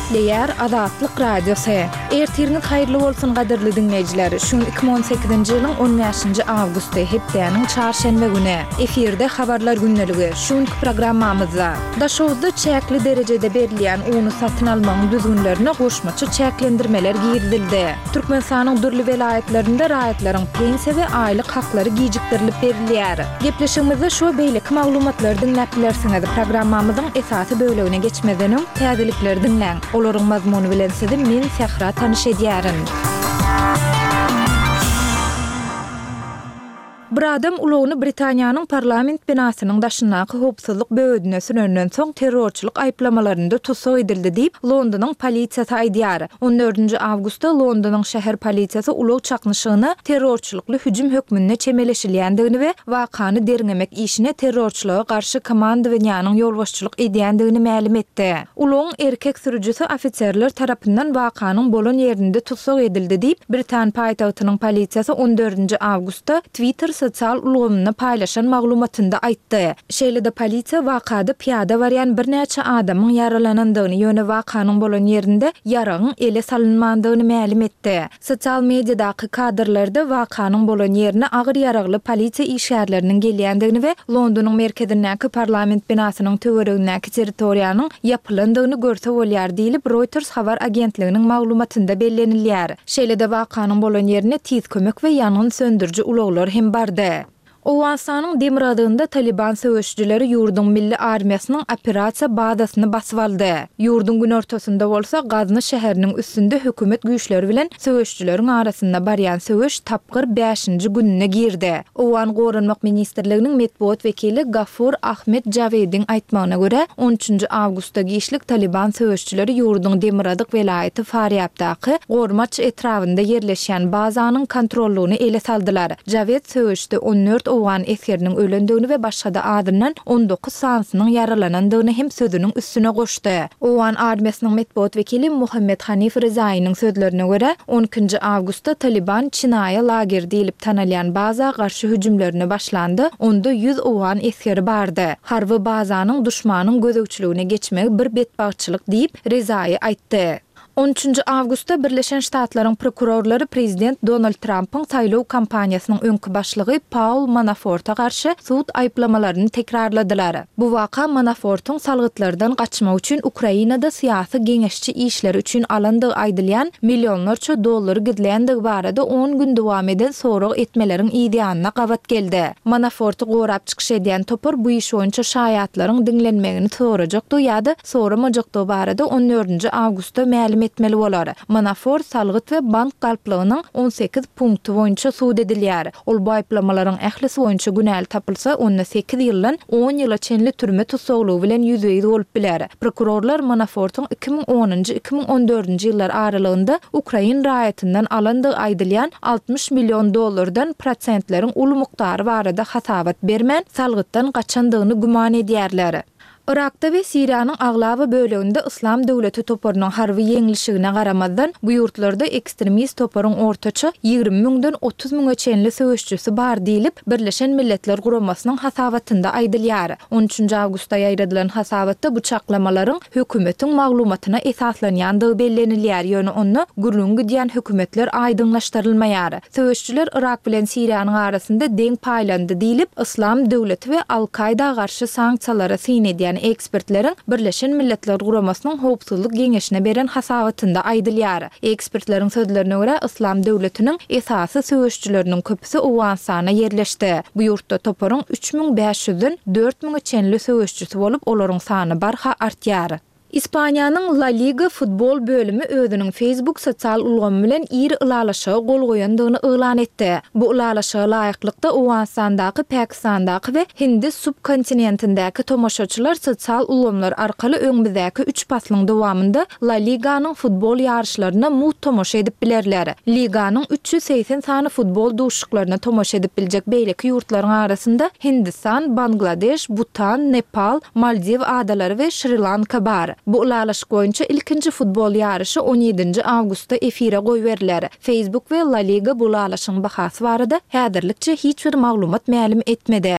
Diýär Azatlyk radiosu. Ertiriniz haýyrly bolsun gaderli dinleýijiler. Şun 2018-nji ýylyň 15-nji awgusty hepdeniň çarşembe güni efirde habarlar günneligi. Şun programmamyzda daşowda çäkli derejede berilýän uny satyn almagyň düzgünlerine goşmaçy çäklendirmeler giýirildi. Türkmenistanyň dürli welaýetlerinde raýatlaryň pensiýa we aýlyk haklary gijikdirilip berilýär. Gepleşigimizde şu beýlik maglumatlary dinläp bilersiňiz. Programmamyzyň esasy bölegine geçmeden täzelikleri dinleň. Olaryň mazmuny bilen sizi men Sehra tanyş edýärin. Bir adam ulugny Britaniýanyň parlament binasynyň daşyndaky howpsuzlyk böwedine sürenden soň terrorçylyk aýplamalарynda tutsak edildi diýip Londonyň polisiýasy aýdýar. 14-nji awgustda Londonyň şäher polisiýasy ulug çaknyşygyny terrorçylykly hüjüm hökmünde çemeleşilýändigini we wakany derňemek işine terrorçylyga garşy komandowanýanyň ýolbaşçylyk edýändigini ma'lum etdi. Ulugyň erkek sürüjüsi ofitserler tarapyndan wakanyň bolan ýerinde tutsak edildi diýip Britan paýtagtynyň polisiýasy 14-nji awgustda Twitter sosial ulgamyny paýlaşan maglumatynda aýtdy. Şeýle-de polisiýa wakada piýada barýan bir näçe adamyň yaralanandygyny ýöne wakanyň bolan ýerinde yaragyň ele salynmandygyny ma'lum etdi. Sosial mediadaky kadrlarda wakanyň bolan ýerine agyr yaragly polisiýa işgärleriniň gelýändigini we Londonyň merkezindäki parlament binasynyň töweregindäki territoriýanyň ýapylandygyny görse bolýar diýilip Reuters habar agentliginiň maglumatynda bellenilýär. Şeýle-de wakanyň bolan ýerine tiz kömek we ýangyn söndürji ulaglar hem bardy. Owganistanyň Demiradynda Taliban söwüşçüleri ýurduň milli armiýasynyň operasiýa bazasyny basyp aldy. Ýurduň gün ortasynda bolsa Gazny şäheriniň üstünde hökümet güýçleri bilen söwüşçüleriň arasynda barýan söwüş tapgyr 5-nji gününe girdi. Owgan Gorunmak ministrliginiň medpuat wekili Gafur Ahmed Javediň aýtmagyna görä 13-nji awgustda gişlik Taliban söwüşçüleri ýurduň Demiradyk welaýaty Faryabdaky Gormaç etrafynda ýerleşýän bazanyň kontrollugyny ele saldylar. Javed söwüşde 14 Owgan eskeriniň ölendigini we başga da adından 19 sansynyň yaralanandygyny hem sözüniň üstüne goşdy. Owgan armiýasynyň medpuat wekili Muhammed Hanif Rezaýynyň sözlerine görä 12-nji awgustda Taliban Çinaýa lager diýilip tanalýan baza garşy hüjümlerine başlandy. Onda 100 Owgan eskeri bardy. Harby bazanyň düşmanyň gözegçiligine geçmegi bir betbagçylyk diýip Rezaýy aýtdy. 13-nji awgustda Birleşen Ştatlaryň prokurorlary prezident Donald Trump'yň saýlaw kampaniýasynyň öňkü başlygy Paul Manafort'a garşy suud aýplamalaryny tekrarladylar. Bu waka Manafort'yň salgytlardan gaçmak üçin Ukrainada syýasy geňeşçi işleri üçin alandygy aýdylýan millionlarça dollar gizlendigi barada 10 gün dowam eden sorag etmeleriň ideýanyna gabat geldi. Manafort'y gorap çykyş edýän topar bu iş boýunça şaýatlaryň diňlenmegini sorajakdy ýa-da soramajakdy barada 14-nji awgustda ma'lum etmeli bolar. Manafort salgyt we bank galplygynyň 18 punkty boýunça suud edilýär. Ol bu aýplamalaryň ählisi boýunça günäli tapylsa, onda 8 ýyldan 10 ýyla çenli türme tutsaglygy bilen ýüzüýdi bolup biler. Prokurorlar Manafort'yň 2010-2014-nji ýyllar aralygynda Ukraina raýatyndan alandygy aýdylýan 60 million dollardan prosentleriň uly muktary barada hasabat bermän salgytdan gaçandygyny gumany edýärler. Irakda we Siriýanyň aglaby böleginde Islam döwleti toparynyň harby ýeňilişigine garamazdan bu ýurtlarda ekstremist toparyň ortaça 20 000-den 30 000 çenli söwüşçüsi bar diýilip Birleşen Milletler Guramasynyň hasabatynda aýdylýar. 13-nji awgustda ýaýradylan hasabatda bu çaklamalaryň hökümetiň maglumatyna esaslanýandygy bellenilýär. Ýöne onu gurulun gidýän hökümetler aýdyňlaşdyrylmaýar. Söwüşçüler Irak bilen Siriýanyň arasynda deň paýlandy diýilip Islam döwleti we Al-Qaida garşy sanksiýalara syn edýän ekspertlerin Birleşen Milletler Guramasynyň howpsuzlyk geňeşine beren hasabatynda aýdylýar. Ekspertlerin sözlerine görä Islam döwletiniň esasy söwüşçüleriniň köpüsi Owganistana yerleşdi. Bu ýurtda toparyň 3500-den 4000 çenli söwüşçüsi bolup olaryň sany barha artýar. İspaniýanyň La Liga futbol bölümi özüniň Facebook sosial ulgamy bilen iri ulalaşyga gol goýandygyny elan etdi. Bu ulalaşyga laýyklykda Owganistandaky, Pakistandaky we Hindi subkontinentindäki tomoşaçylar sosial ulgamlar arkaly öňümizdäki 3 paslyň dowamında La Liganyň futbol ýarşylaryna mut tomoşa edip bilerler. Liganyň 380 sany futbol duşuklaryna tomoşa edip biljek beýleki ýurtlaryň arasynda Hindistan, Bangladeş, Bhutan, Nepal, Maldiv adalary we Sri Lanka bar. Bu ulalaşyk boýunça ilkinji futbol ýarşy 17-nji awgustda efire goýberler. Facebook we La Liga bu ulalaşyň bahasy barada häzirlikçe hiç bir maglumat ma'lum etmedi.